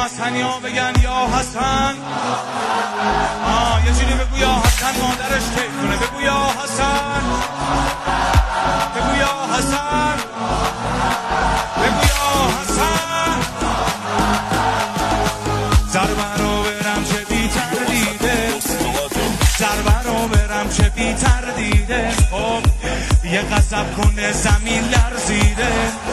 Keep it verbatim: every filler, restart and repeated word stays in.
حسنی ها بگن یا حسن. آه یه جوری بگو یا حسن مادرش کیف کنه. بگو یا حسن، بگو یا حسن، بگو یا حسن. ضربه رو برم چه بی تردیده، ضربه رو برم چه بی تردیده. خب یه غضب کنه زمین لرزیده.